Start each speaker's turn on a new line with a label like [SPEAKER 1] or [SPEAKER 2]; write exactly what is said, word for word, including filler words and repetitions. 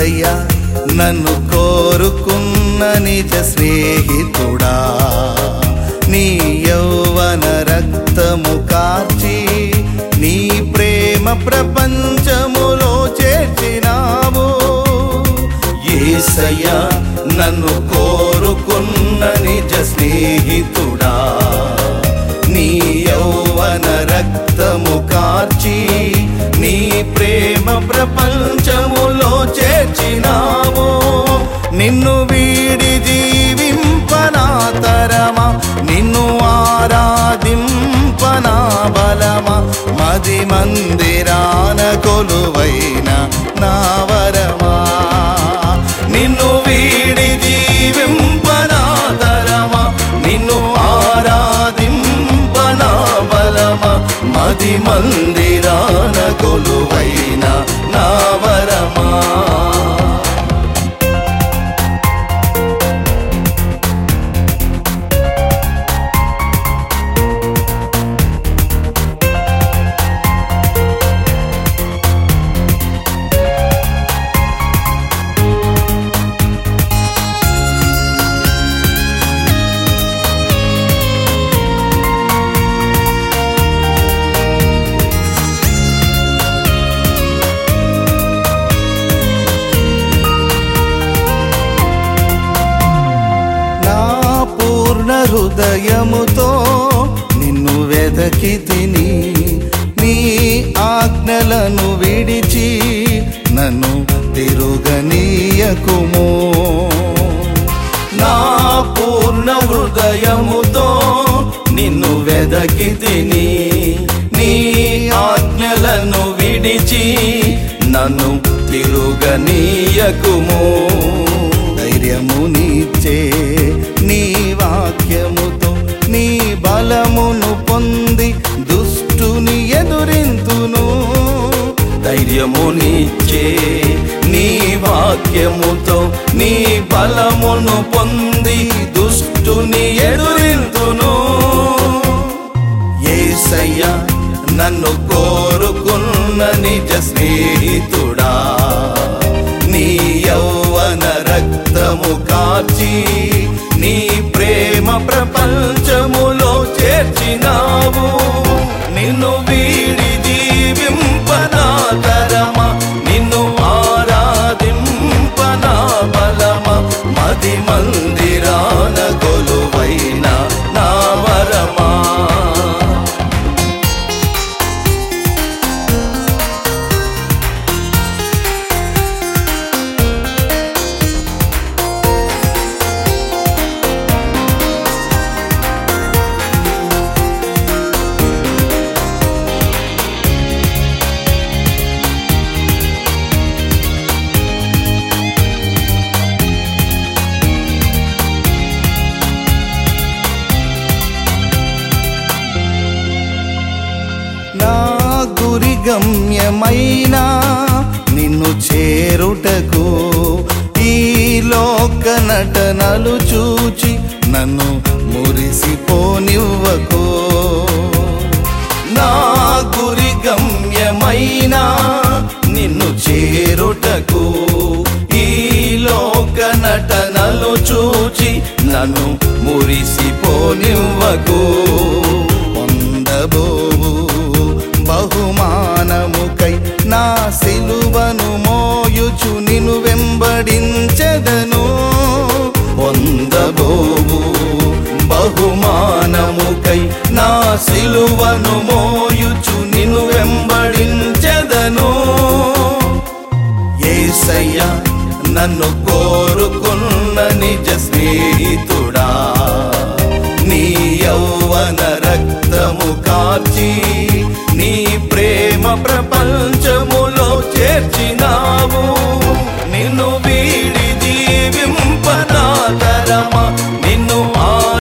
[SPEAKER 1] యేసయ్యా నన్ను కోరుకున్న నిజ స్నేహితుడా, నీ యౌవన రక్తము కార్చి నీ ప్రేమ ప్రపంచములో చేర్చినావు. యేసయ్యా నన్ను కోరుకున్న నిజ స్నేహితుడా, నీ యౌవన రక్తము కార్చి నీ ప్రేమ ప్రపంచములో చేర్చినావు. నిన్ను వీడి జీవింపనా తరమా, నిన్ను ఆరాధింపనా బలమా, మది మందిరాన కొలువైన నా వరమా. నిన్ను వీడి జీవింపనా తరమా, నిన్ను ఆరాధింపనా బలమా, మది మందిరాన కొలువైన నా వరమా. హృదయముతో నిన్ను వెదకి తిని, నీ ఆజ్ఞలను విడిచి నన్ను తిరుగనీయకుము. నా పూర్ణ హృదయముతో నిన్ను వెదకి తిని, నీ ఆజ్ఞలను విడిచి నన్ను తిరుగనీయకుము. ధైర్యమునిచ్చే నీ వాక్యముతో నీ బలమును పొంది దుష్టుని ఎదురింతును. ధైర్యమునిచ్చే నీ వాక్యముతో నీ బలమును పొంది దుష్టుని ఎదురింతును. యేసయ్యా నన్ను కోరుకున్న నిజ స్నేహితుడా, నీ యౌవన రక్తము కార్చి నీ ప్రేమ ప్రపంచములో చేర్చినావు. నిన్ను వీడి జీవింపనా తరమా, నిన్ను ఆరాధింపనా బలమా, మది మందిరాన కొలువైన నా వరమా. గురి గమ్యమైనా నిన్ను చేరుటకు ఈ లోక నటనలు చూచి నన్ను మురిసిపోనివ్వకు. నా గురి గమ్యమైనా నిన్ను చేరుటకు ఈ లోక నటనలు చూచి నన్ను మురిసిపోనివ్వకు. పొందబోవు బహుమానముకై నా సిలువను మోయుచు నిన్ను వెంబడించెదను. పొందబోవు బహుమానముకై నా సిలువను మోయుచు నిన్ను వెంబడించెదను. యేసయ్యా నన్ను కోరుకున్న నిజ స్నేహితుడా, నీ యౌవన రక్తము కార్చి నీ ప్రేమ ప్రపంచ